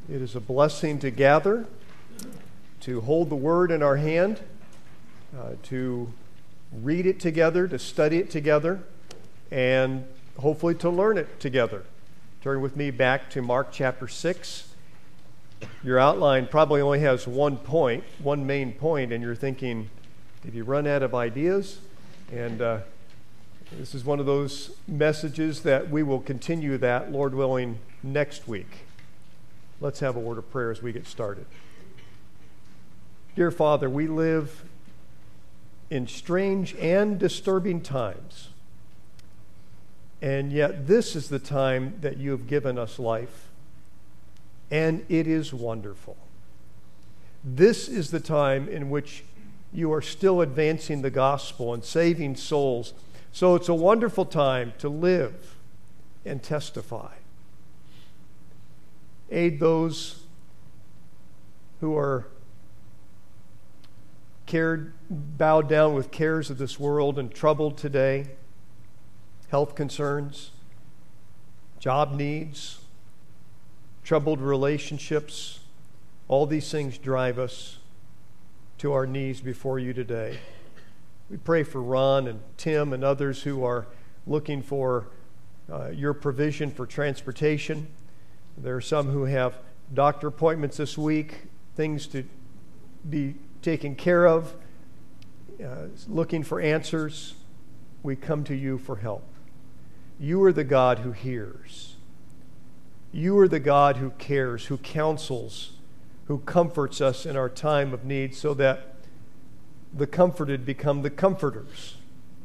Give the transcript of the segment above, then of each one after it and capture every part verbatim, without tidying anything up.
It is a blessing to gather, to hold the Word in our hand, uh, to read it together, to study it together, and hopefully to learn it together. Turn with me back to Mark chapter six. Your outline probably only has one point, one main point, and you're thinking, did you run out of ideas? And uh, this is one of those messages that we will continue that, Lord willing, next week. Let's have a word of prayer as we get started. Dear Father, we live in strange and disturbing times. And yet this is the time that you have given us life. And it is wonderful. This is the time in which you are still advancing the gospel and saving souls. So it's a wonderful time to live and testify. Aid those who are cared, bowed down with cares of this world and troubled today, health concerns, job needs, troubled relationships. All these things drive us to our knees before you today. We pray for Ron and Tim and others who are looking for uh, your provision for transportation. There are some who have doctor appointments this week, things to be taken care of, uh, looking for answers. We come to you for help. You are the God who hears. You are the God who cares, who counsels, who comforts us in our time of need so that the comforted become the comforters.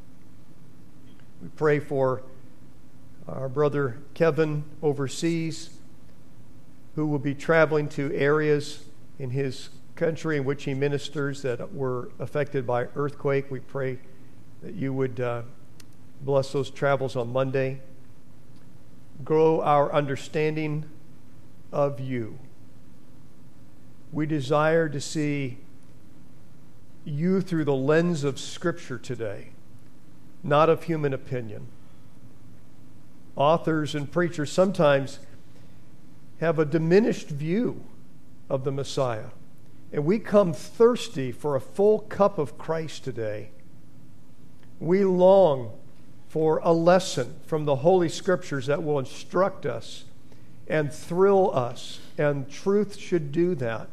We pray for our brother Kevin overseas, who will be traveling to areas in his country in which he ministers that were affected by earthquake. We pray that you would uh, bless those travels on Monday. Grow our understanding of you. We desire to see you through the lens of Scripture today, not of human opinion. Authors and preachers sometimes have a diminished view of the Messiah. And we come thirsty for a full cup of Christ today. We long for a lesson from the Holy Scriptures that will instruct us and thrill us, and truth should do that.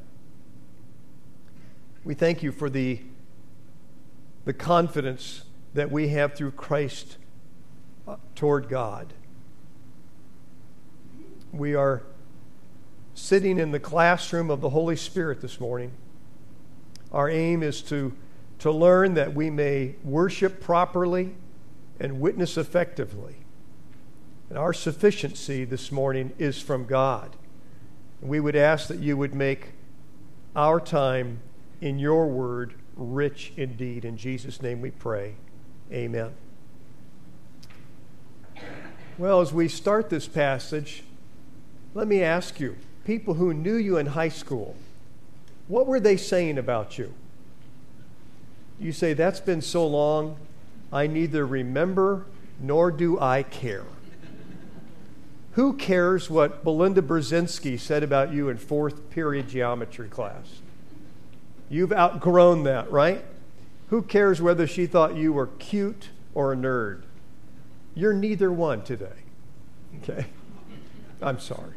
We thank you for the, the confidence that we have through Christ toward God. We are sitting in the classroom of the Holy Spirit this morning. Our aim is to, to learn that we may worship properly and witness effectively. And our sufficiency this morning is from God. And we would ask that you would make our time in your word rich indeed. In Jesus' name we pray. Amen. Well, as we start this passage, let me ask you, people who knew you in high school, what were they saying about you? You say, that's been so long, I neither remember nor do I care. Who cares what Belinda Brzezinski said about you in fourth period geometry class? You've outgrown that, right? Who cares whether she thought you were cute or a nerd? You're neither one today. Okay? I'm sorry.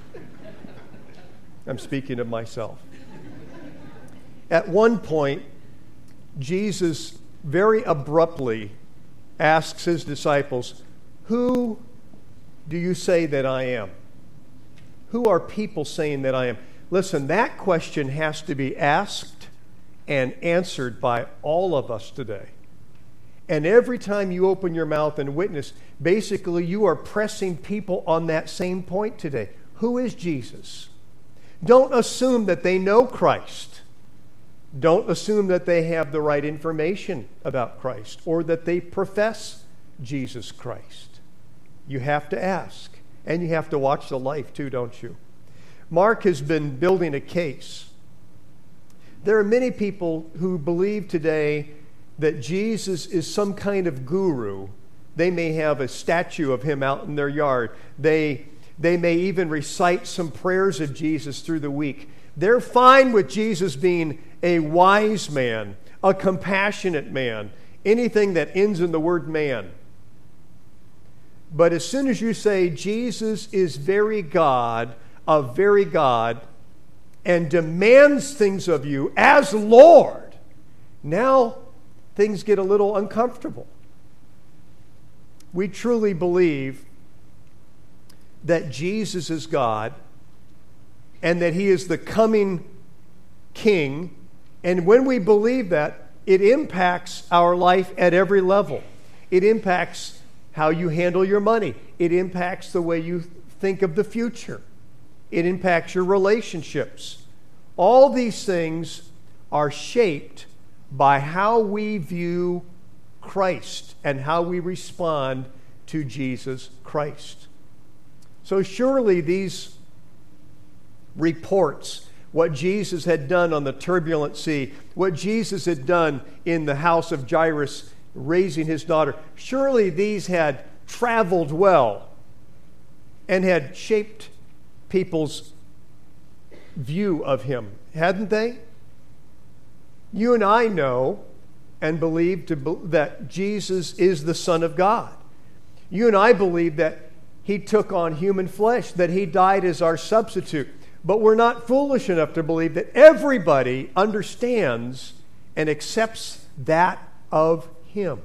I'm speaking of myself. At one point, Jesus very abruptly asks his disciples, who do you say that I am? Who are people saying that I am? Listen, that question has to be asked and answered by all of us today. And every time you open your mouth and witness, basically you are pressing people on that same point today. Who is Jesus? Don't assume that they know Christ. Don't assume that they have the right information about Christ or that they profess Jesus Christ. You have to ask. And you have to watch the life too, don't you? Mark has been building a case. There are many people who believe today that Jesus is some kind of guru. They may have a statue of him out in their yard. They They may even recite some prayers of Jesus through the week. They're fine with Jesus being a wise man, a compassionate man, anything that ends in the word man. But as soon as you say Jesus is very God, a very God, and demands things of you as Lord, now things get a little uncomfortable. We truly believe that Jesus is God and that He is the coming King. And when we believe that, it impacts our life at every level. It impacts how you handle your money. It impacts the way you think of the future. It impacts your relationships. All these things are shaped by how we view Christ and how we respond to Jesus Christ. So surely these reports, what Jesus had done on the turbulent sea, what Jesus had done in the house of Jairus, raising his daughter, surely these had traveled well and had shaped people's view of him, hadn't they? You and I know and believe to be, that Jesus is the Son of God. You and I believe that He took on human flesh, that He died as our substitute. But we're not foolish enough to believe that everybody understands and accepts that of Him.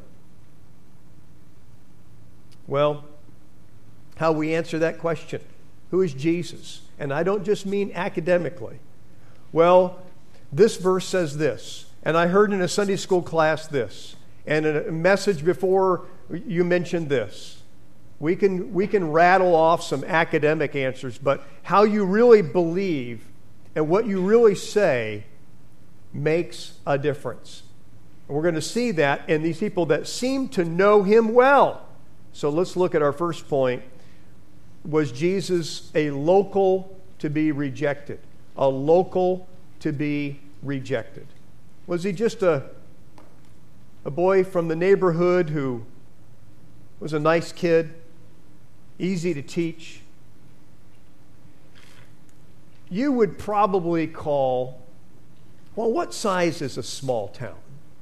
Well, how we answer that question? Who is Jesus? And I don't just mean academically. Well, this verse says this, and I heard in a Sunday school class this, and in a message before you mentioned this. We can, we can rattle off some academic answers, but how you really believe and what you really say makes a difference. And we're going to see that in these people that seem to know Him well. So let's look at our first point. Was Jesus a local to be rejected? A local to be rejected. Was He just a, a boy from the neighborhood who was a nice kid, easy to teach? You would probably call, well, what size is a small town?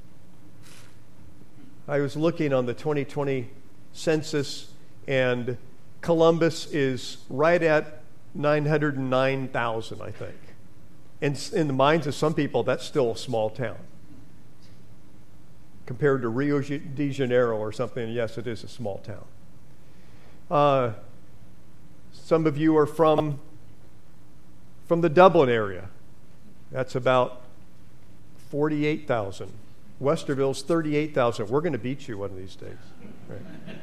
I was looking on the twenty twenty census, and Columbus is right at nine hundred nine thousand, I think. And in the minds of some people, that's still a small town. Compared to Rio de Janeiro or something, yes, it is a small town. Uh, some of you are from, from the Dublin area. That's about forty-eight thousand. Westerville's thirty-eight thousand. We're going to beat you one of these days. Right.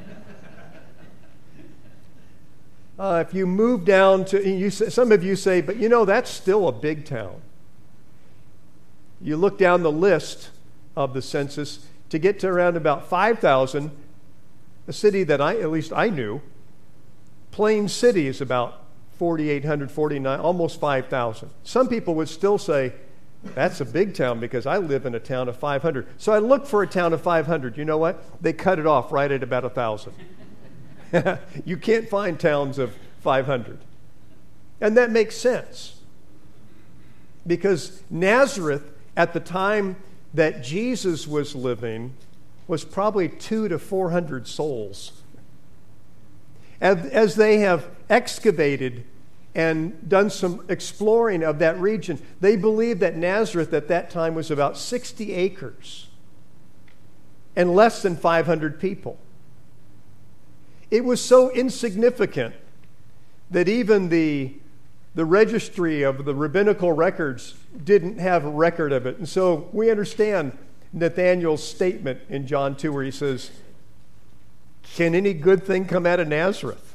Uh, if you move down to, you say, some of you say, but you know, that's still a big town. You look down the list of the census to get to around about five thousand, a city that I, at least I knew, Plain City is about forty-eight hundred, forty-nine, almost five thousand. Some people would still say, that's a big town because I live in a town of five hundred. So I looked for a town of five hundred. You know what? They cut it off right at about one thousand. You can't find towns of five hundred. And that makes sense. Because Nazareth, at the time that Jesus was living, was probably two to four hundred souls. As, as they have excavated and done some exploring of that region, they believe that Nazareth at that time was about sixty acres and less than five hundred people. It was so insignificant that even the, the registry of the rabbinical records didn't have a record of it. And so we understand Nathanael's statement in John two where he says, can any good thing come out of Nazareth?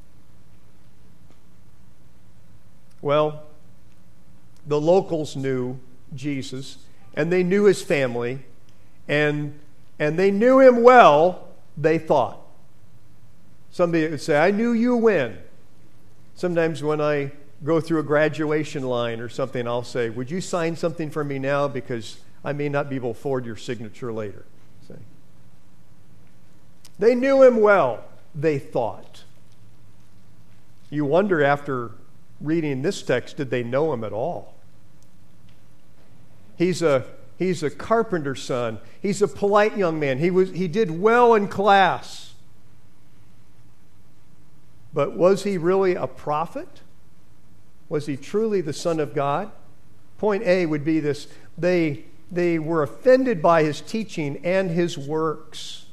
Well, the locals knew Jesus, and they knew his family, and, and they knew him well, they thought. Somebody would say, I knew you when. Sometimes when I go through a graduation line or something, I'll say, would you sign something for me now because I may not be able to forward your signature later. See? They knew him well, they thought. You wonder after reading this text, did they know him at all? He's a he's a carpenter's son. He's a polite young man. He was he did well in class. But was he really a prophet? Was he truly the Son of God? Point A would be this: they they were offended by his teaching and his works.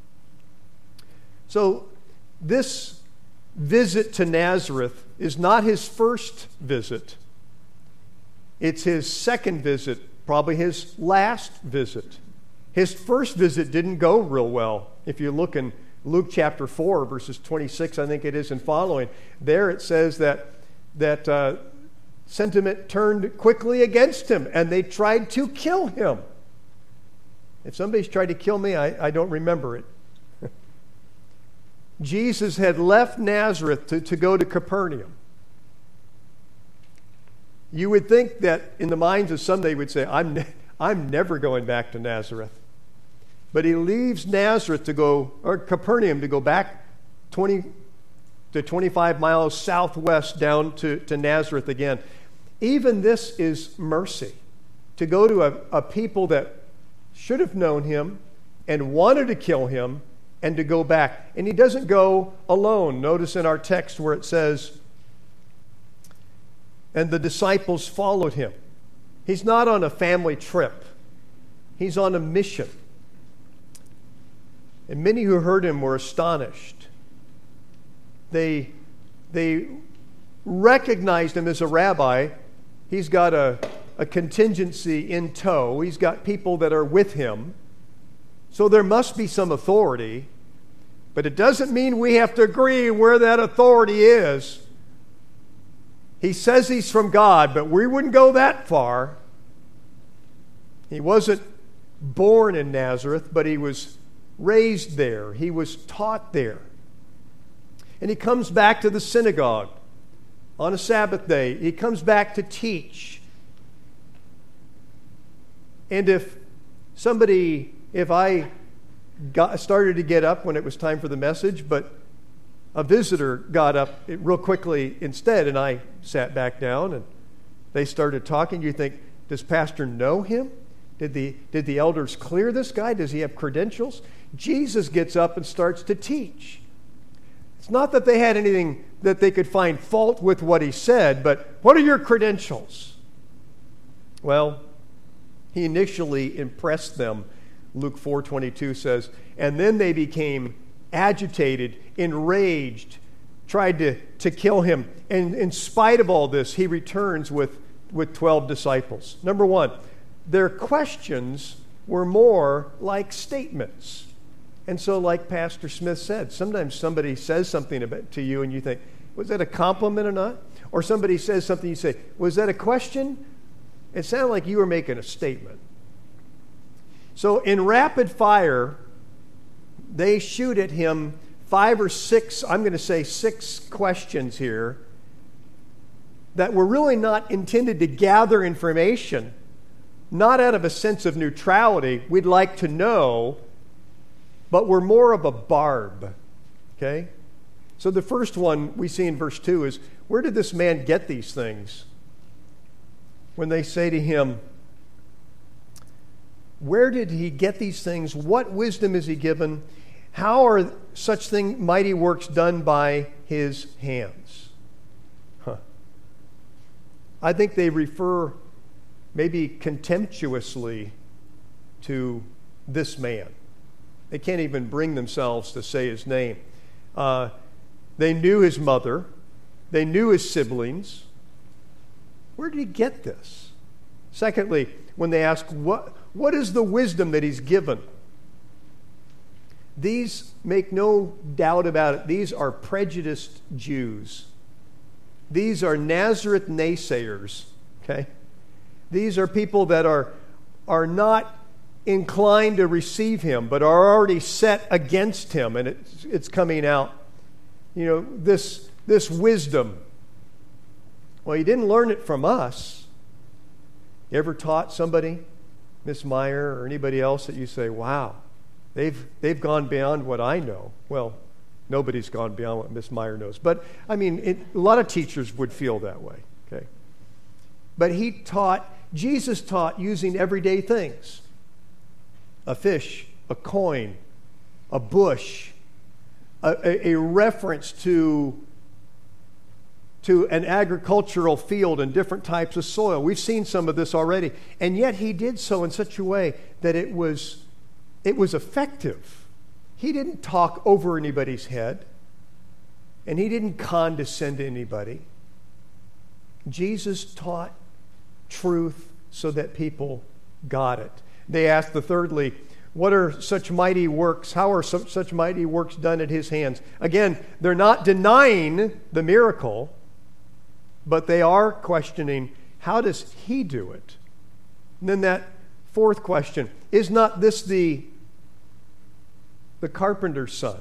So this visit to Nazareth is not his first visit. It's his second visit, probably his last visit. His first visit didn't go real well. If you look in Luke chapter four, verses twenty-six, I think it is, and following, there it says that, that uh, sentiment turned quickly against him, and they tried to kill him. If somebody's tried to kill me, I, I don't remember it. Jesus had left Nazareth to, to go to Capernaum. You would think that in the minds of some they would say, I'm, ne- I'm never going back to Nazareth. But he leaves Nazareth to go, or Capernaum to go back twenty to twenty-five miles southwest down to, to Nazareth again. Even this is mercy. To go to a, a people that should have known him and wanted to kill him, and to go back. And he doesn't go alone. Notice in our text where it says, and the disciples followed him. He's not on a family trip. He's on a mission. And many who heard him were astonished. They, they recognized him as a rabbi. He's got a, a contingency in tow. He's got people that are with him. So there must be some authority. But it doesn't mean we have to agree where that authority is. He says he's from God, but we wouldn't go that far. He wasn't born in Nazareth, but he was raised there. He was taught there. And he comes back to the synagogue on a Sabbath day. He comes back to teach. And if somebody, if I got, started to get up when it was time for the message, but a visitor got up real quickly instead, and I sat back down, and they started talking. You think, does Pastor know him? Did the, did the elders clear this guy? Does he have credentials? Jesus gets up and starts to teach. It's not that they had anything that they could find fault with what he said, but what are your credentials? Well, he initially impressed them. Luke four twenty-two says, and then they became agitated, enraged, tried to, to kill him. And in spite of all this, he returns with, with twelve disciples. Number one, their questions were more like statements. And so like Pastor Smith said, sometimes somebody says something about, to you and you think, was that a compliment or not? Or somebody says something, you say, was that a question? It sounded like you were making a statement. So in rapid fire, they shoot at him five or six, I'm going to say six questions here that were really not intended to gather information, not out of a sense of neutrality, we'd like to know, but were more of a barb. Okay? So the first one we see in verse two is, where did this man get these things? When they say to him, where did he get these things? What wisdom is he given? How are such thing mighty works done by his hands? Huh. I think they refer maybe contemptuously to this man. They can't even bring themselves to say his name. Uh, they knew his mother. They knew his siblings. Where did he get this? Secondly, when they ask, what, what is the wisdom that he's given? These, make no doubt about it, these are prejudiced Jews. These are Nazareth naysayers, okay? These are people that are, are not inclined to receive him, but are already set against him, and it's, it's coming out. You know, this, this wisdom. Well, he didn't learn it from us. You ever taught somebody, Miss Meyer or anybody else, that you say, wow, they've, they've gone beyond what I know? Well, Nobody's gone beyond what Miss Meyer knows. But, I mean, it, a lot of teachers would feel that way, okay? But he taught, Jesus taught using everyday things. A fish, a coin, a bush, a, a, a reference to, to an agricultural field and different types of soil. We've seen some of this already. And yet he did so in such a way that it was, it was effective. He didn't talk over anybody's head, and he didn't condescend to anybody. Jesus taught truth so that people got it. They asked the thirdly, what are such mighty works? How are some, such mighty works done at his hands? Again, they're not denying the miracle, but they are questioning, how does he do it? And then that fourth question, is not this the the carpenter's son?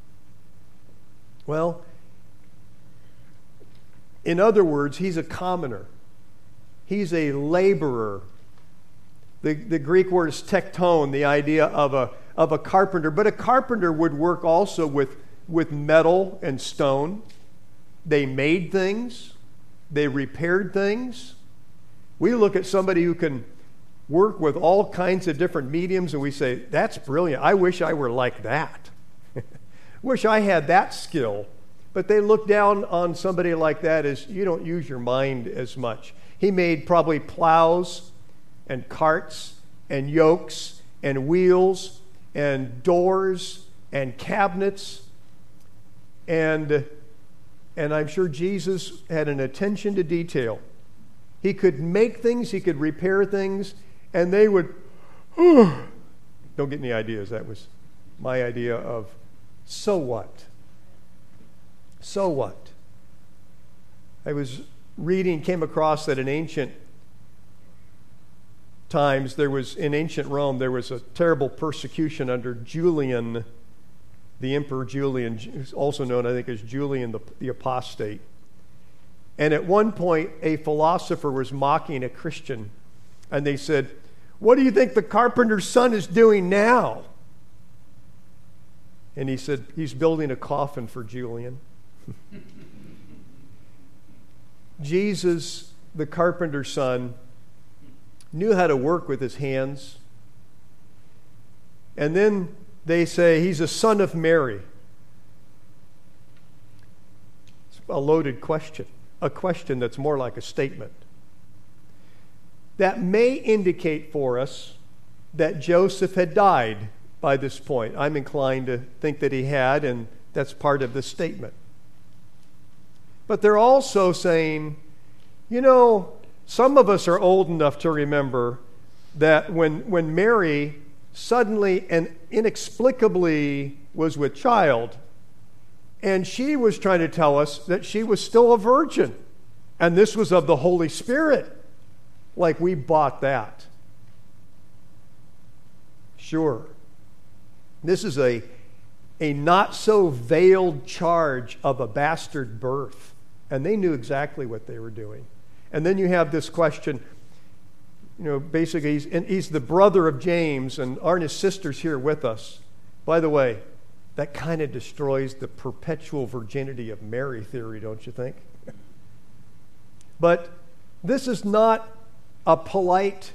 Well, in other words, he's a commoner. He's a laborer. The, the Greek word is tekton, the idea of a, of a carpenter. But a carpenter would work also with, with metal and stone. They made things. They repaired things. We look at somebody who can work with all kinds of different mediums, and we say, that's brilliant. I wish I were like that. Wish I had that skill. But they look down on somebody like that as, you don't use your mind as much. He made probably plows and carts and yokes and wheels and doors and cabinets. And, and I'm sure Jesus had an attention to detail. He could make things, he could repair things, and they would, oh, don't get any ideas. That was my idea of, so what? So what? I was reading, came across that in ancient times, there was, in ancient Rome, there was a terrible persecution under Julian, the Emperor Julian, who's also known, I think, as Julian the, the Apostate. And at one point, a philosopher was mocking a Christian, and they said, what do you think the carpenter's son is doing now? And he said, he's building a coffin for Julian. Jesus, the carpenter's son, knew how to work with his hands. And then they say he's a son of Mary. It's a loaded question. A question that's more like a statement. That may indicate for us that Joseph had died by this point. I'm inclined to think that he had, and that's part of the statement. But they're also saying, you know, some of us are old enough to remember that when, when Mary suddenly and inexplicably was with child, and she was trying to tell us that she was still a virgin, and this was of the Holy Spirit. Like we bought that. Sure. This is a, a not so veiled charge of a bastard birth. And they knew exactly what they were doing. And then you have this question, you know, basically he's, and he's the brother of James, and aren't his sisters here with us? By the way, that kind of destroys the perpetual virginity of Mary theory, don't you think? But this is not a polite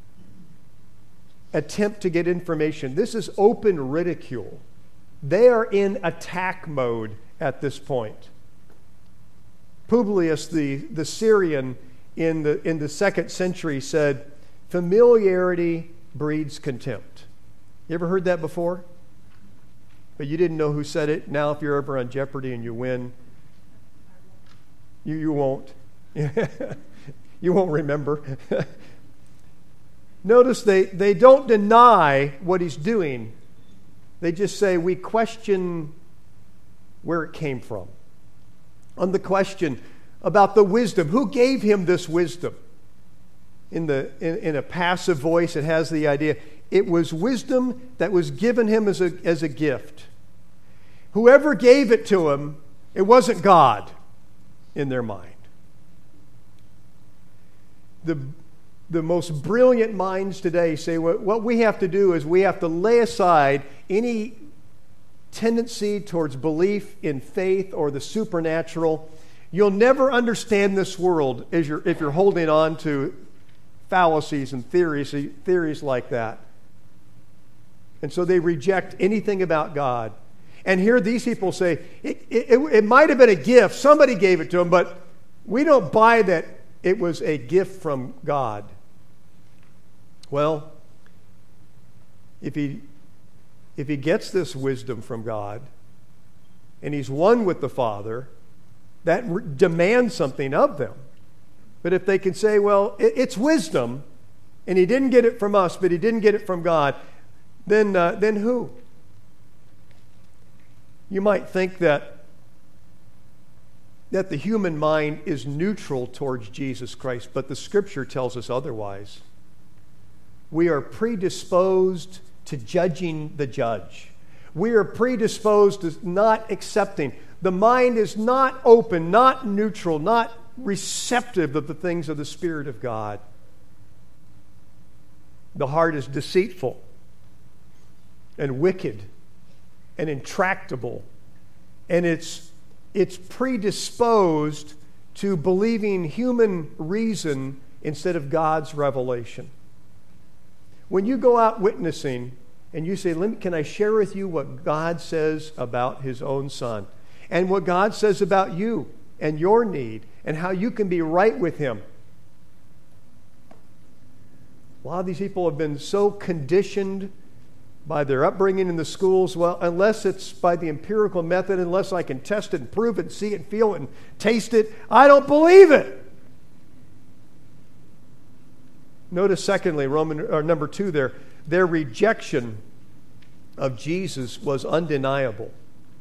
attempt to get information. This is open ridicule. They are in attack mode at this point. Publius, the, the Syrian in the, in the second century, said, familiarity breeds contempt. You ever heard that before? But you didn't know who said it. Now, if you're ever on Jeopardy and you win, you, you won't. You won't remember. Notice they, they don't deny what he's doing. They just say, we question where it came from. On the question about the wisdom, who gave him this wisdom? In, the, in, in a passive voice, it has the idea, it was wisdom that was given him as a, as a gift. Whoever gave it to him, it wasn't God in their mind. The, the most brilliant minds today say what, what we have to do is we have to lay aside any tendency towards belief in faith or the supernatural, you'll never understand this world as you're, if you're holding on to fallacies and theories, theories like that. And so they reject anything about God. And here these people say, it, it, it might have been a gift. Somebody gave it to them, but we don't buy that it was a gift from God. Well, if he, if he gets this wisdom from God, and he's one with the Father, that re- demands something of them. But if they can say, well, it, it's wisdom, and he didn't get it from us, but he didn't get it from God, then, uh, then who? You might think that, that the human mind is neutral towards Jesus Christ, but the Scripture tells us otherwise. We are predisposed to judging the judge. We are predisposed to not accepting. The mind is not open, not neutral, not receptive of the things of the Spirit of God. The heart is deceitful and wicked and intractable, and it's it's predisposed to believing human reason instead of God's revelation. When you go out witnessing and you say, Let me, can I share with you what God says about His own Son and what God says about you and your need and how you can be right with Him? A lot of these people have been so conditioned by their upbringing in the schools. Well, unless it's by the empirical method, unless I can test it and prove it and see it and feel it and taste it, I don't believe it. Notice, secondly, Roman or number two there, their rejection of Jesus was undeniable.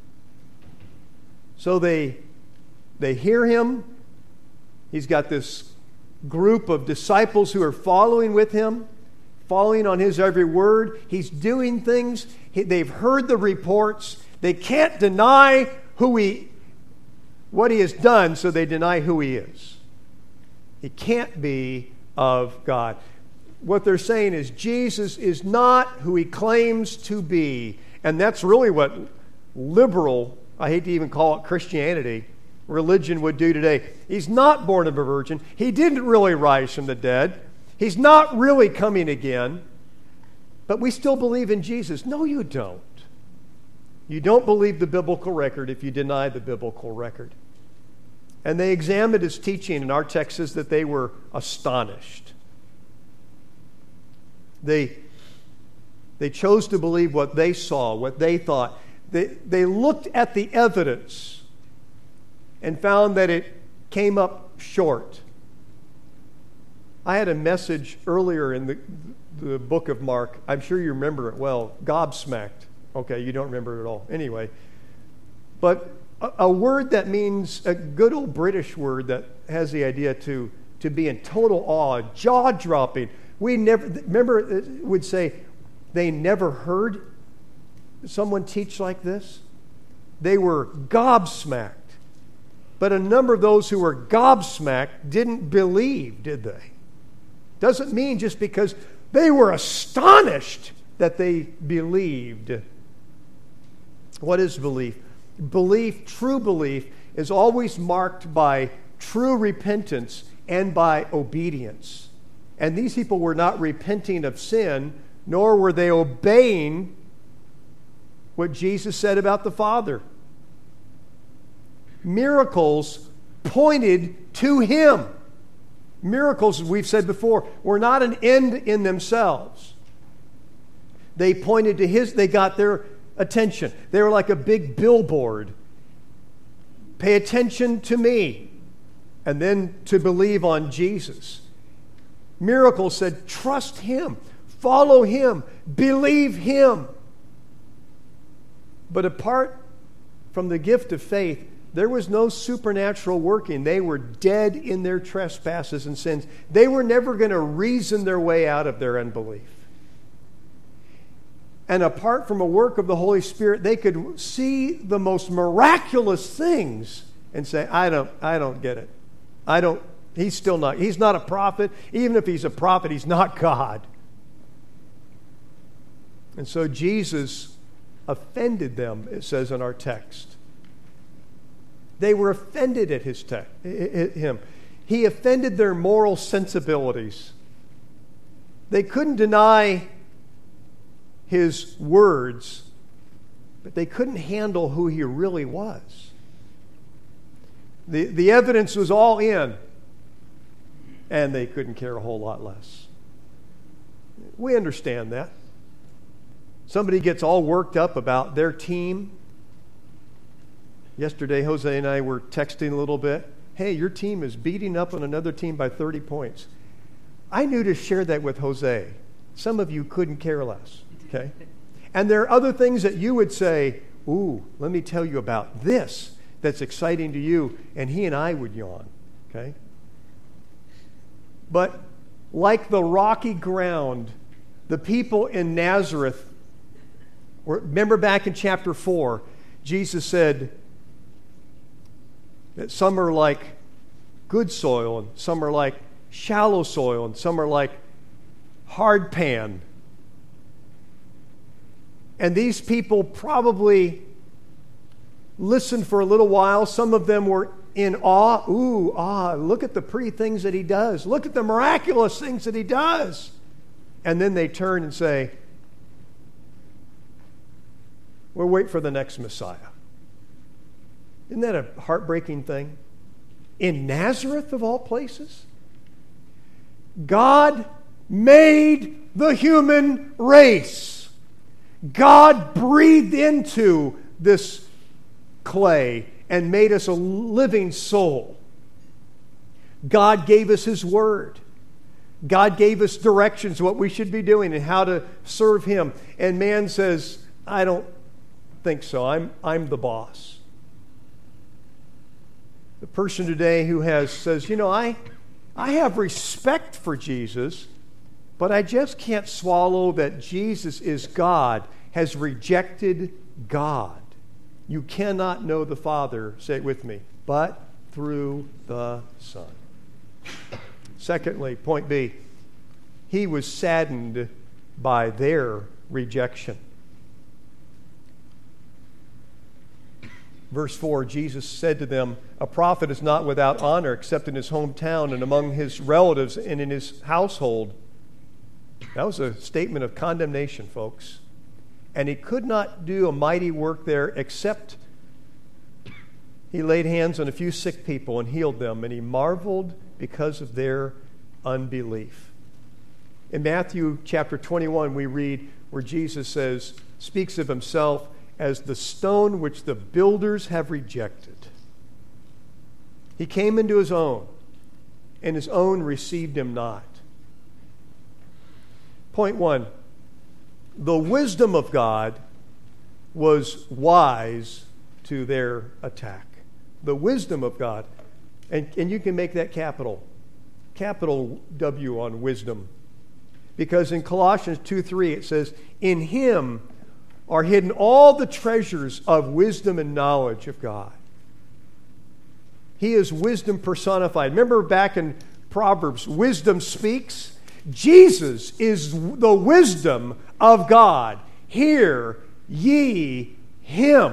So they they hear Him. He's got this group of disciples who are following with Him, following on His every word. He's doing things. He, they've heard the reports. They can't deny who he, what He has done, so they deny who He is. He can't be of God. What they're saying is Jesus is not who He claims to be. And that's really what liberal, I hate to even call it Christianity, religion would do today. He's not born of a virgin. He didn't really rise from the dead. He's not really coming again. But we still believe in Jesus. No, you don't. You don't believe the biblical record if you deny the biblical record. And they examined His teaching, and our text says that they were astonished. They, they chose to believe what they saw, what they thought. They, they looked at the evidence and found that it came up short. I had a message earlier in the, the book of Mark. I'm sure you remember it well. Gobsmacked. Okay, you don't remember it at all. Anyway. But a, a word that means, a good old British word that has the idea to, to be in total awe, jaw-dropping. We never, remember it would say, they never heard someone teach like this? They were gobsmacked. But a number of those who were gobsmacked didn't believe, did they? Doesn't mean just because they were astonished that they believed. What is belief? Belief, true belief, is always marked by true repentance and by obedience. And these people were not repenting of sin, nor were they obeying what Jesus said about the Father. Miracles pointed to Him. Miracles, as we've said before, were not an end in themselves. They pointed to His, they got their attention. They were like a big billboard. Pay attention to me. And then to believe on Jesus. Miracles said, trust Him, follow Him, believe Him. But apart from the gift of faith, there was no supernatural working. They were dead in their trespasses and sins. They were never going to reason their way out of their unbelief. And apart from a work of the Holy Spirit, they could see the most miraculous things and say, I don't, I don't get it. I don't, he's still not, he's not a prophet. Even if he's a prophet, he's not God. And so Jesus offended them, it says in our text. They were offended at his te- him. He offended their moral sensibilities. They couldn't deny his words, but they couldn't handle who he really was. The, the evidence was all in, and they couldn't care a whole lot less. We understand that. Somebody gets all worked up about their team. Yesterday, Jose and I were texting a little bit. Hey, your team is beating up on another team by thirty points. I knew to share that with Jose. Some of you couldn't care less, okay? And there are other things that you would say, ooh, let me tell you about this that's exciting to you, and he and I would yawn, okay? But like the rocky ground, the people in Nazareth, remember back in chapter four, Jesus said that some are like good soil, and some are like shallow soil, and some are like hard pan. And these people probably listened for a little while. Some of them were in awe. Ooh, ah, look at the pretty things that he does. Look at the miraculous things that he does. And then they turn and say, we'll wait for the next Messiah. Isn't that a heartbreaking thing? In Nazareth, of all places? God made the human race. God breathed into this clay and made us a living soul. God gave us His Word. God gave us directions, what we should be doing and how to serve Him. And man says, I don't think so. I'm, I'm the boss. The person today who has says, you know, I, I have respect for Jesus, but I just can't swallow that Jesus is God, has rejected God. You cannot know the Father, say it with me, but through the Son. Secondly, point B, he was saddened by their rejection. Verse four, Jesus said to them, a prophet is not without honor except in his hometown and among his relatives and in his household. That was a statement of condemnation, folks. And he could not do a mighty work there except he laid hands on a few sick people and healed them, and he marveled because of their unbelief. In Matthew chapter twenty-one, we read where Jesus says, speaks of himself as the stone which the builders have rejected. He came into his own, and his own received him not. Point one, the wisdom of God was wise to their attack. The wisdom of God. And, and you can make that capital. Capital W on wisdom. Because in Colossians two three it says, in him are hidden all the treasures of wisdom and knowledge of God. He is wisdom personified. Remember back in Proverbs, wisdom speaks. Jesus is the wisdom of God. Hear ye him.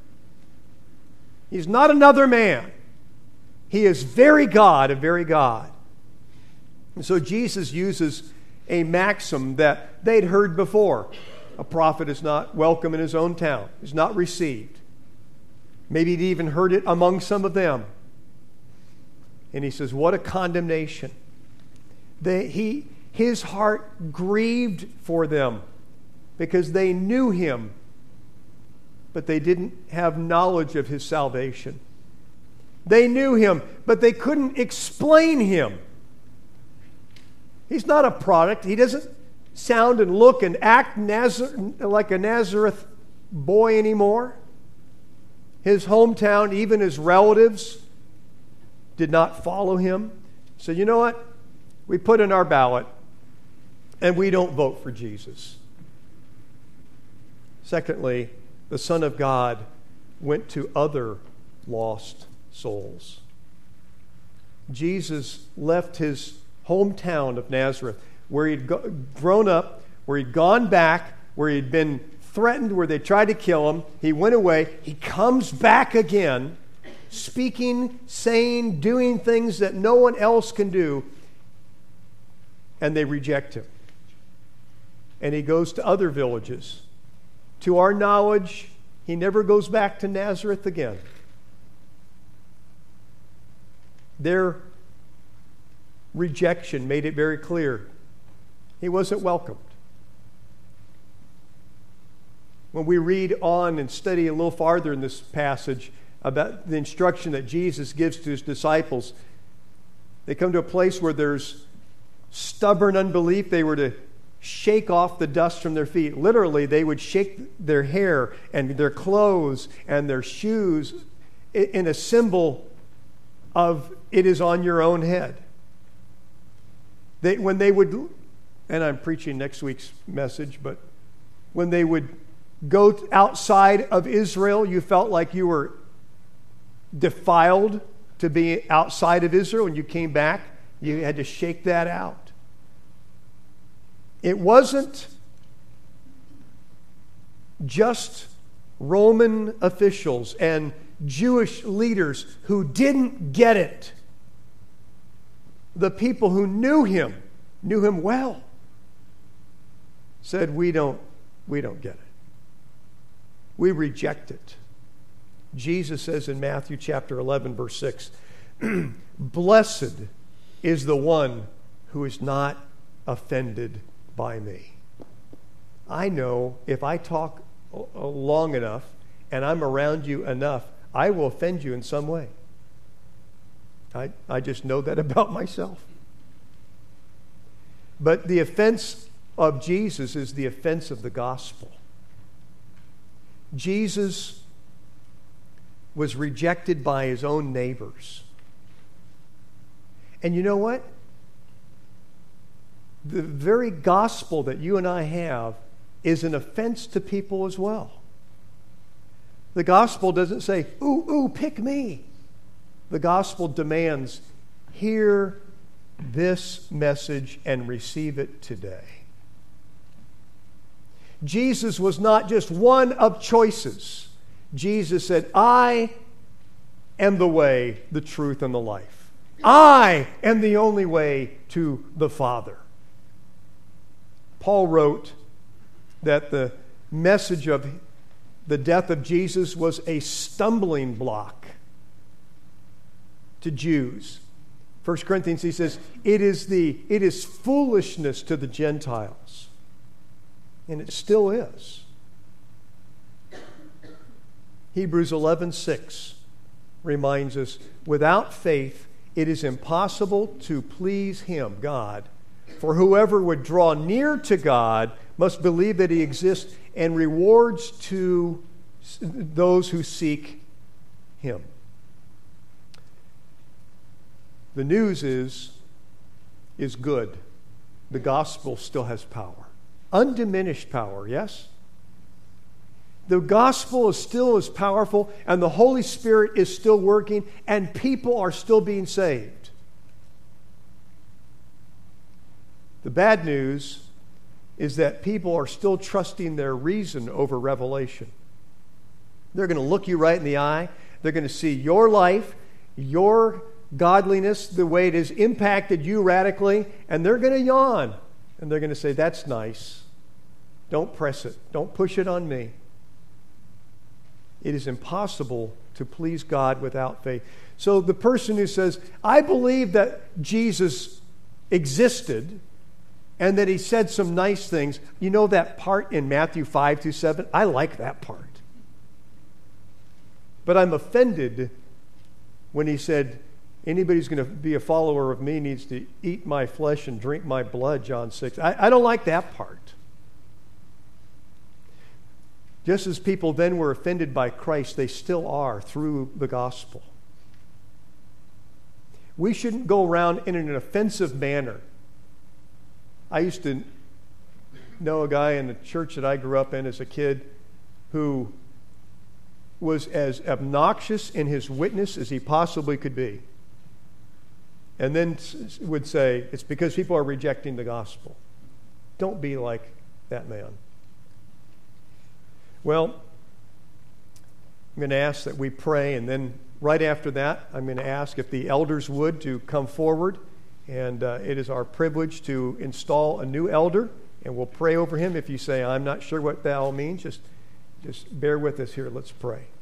He's not another man. He is very God, a very God. And so Jesus uses a maxim that they'd heard before. A prophet is not welcome in his own town, is not received. Maybe he'd even heard it among some of them. And he says, what a condemnation. They, he, his heart grieved for them because they knew him, but they didn't have knowledge of his salvation. They knew him, but they couldn't explain him. He's not a product. He doesn't sound and look and act Nazar- like a Nazareth boy anymore. His hometown, even his relatives, did not follow him. So you know what? We put in our ballot and we don't vote for Jesus. Secondly, the Son of God went to other lost souls. Jesus left his hometown of Nazareth, where he'd go, grown up, where he'd gone back, where he'd been threatened, where they tried to kill him. He went away. He comes back again, speaking, saying, doing things that no one else can do. And they reject him. And he goes to other villages. To our knowledge, he never goes back to Nazareth again. Their rejection made it very clear. He wasn't welcomed. When we read on and study a little farther in this passage about the instruction that Jesus gives to his disciples, they come to a place where there's stubborn unbelief. They were to shake off the dust from their feet. Literally, they would shake their hair and their clothes and their shoes in a symbol of it is on your own head. They, when they would, and I'm preaching next week's message, but when they would go outside of Israel, you felt like you were defiled to be outside of Israel. When you came back, you had to shake that out. It wasn't just Roman officials and Jewish leaders who didn't get it. The people who knew him, knew him well, said, we don't, we don't get it. We reject it. Jesus says in Matthew chapter eleven, verse six, blessed is the one who is not offended by me. I know if I talk long enough and I'm around you enough, I will offend you in some way. I, I just know that about myself. But the offense of Jesus is the offense of the gospel. Jesus was rejected by his own neighbors. And you know what? The very gospel that you and I have is an offense to people as well. The gospel doesn't say, ooh, ooh, pick me. The gospel demands, hear this message and receive it today. Jesus was not just one of choices. Jesus said, I am the way, the truth, and the life. I am the only way to the Father. Paul wrote that the message of the death of Jesus was a stumbling block to Jews. First Corinthians, he says, it is the it is foolishness to the Gentiles. And it still is. Hebrews eleven six reminds us, without faith it is impossible to please him, God. For whoever would draw near to God must believe that he exists and rewards to those who seek him. The news is, is good. The gospel still has power. Undiminished power, yes? The gospel is still as powerful, and the Holy Spirit is still working, and people are still being saved. The bad news is that people are still trusting their reason over revelation. They're going to look you right in the eye. They're going to see your life, your godliness, the way it has impacted you radically, and they're going to yawn. And they're going to say, that's nice. Don't press it. Don't push it on me. It is impossible to please God without faith. So the person who says, I believe that Jesus existed and that he said some nice things. You know that part in Matthew five through seven? I like that part. But I'm offended when he said, anybody who's going to be a follower of me needs to eat my flesh and drink my blood, John six. I, I don't like that part. Just as people then were offended by Christ, they still are through the gospel. We shouldn't go around in an offensive manner. I used to know a guy in the church that I grew up in as a kid who was as obnoxious in his witness as he possibly could be. And then would say, it's because people are rejecting the gospel. Don't be like that man. Well, I'm going to ask that we pray, and then right after that, I'm going to ask if the elders would to come forward. And uh, it is our privilege to install a new elder, and we'll pray over him. If you say, I'm not sure what that all means, just, just bear with us here. Let's pray.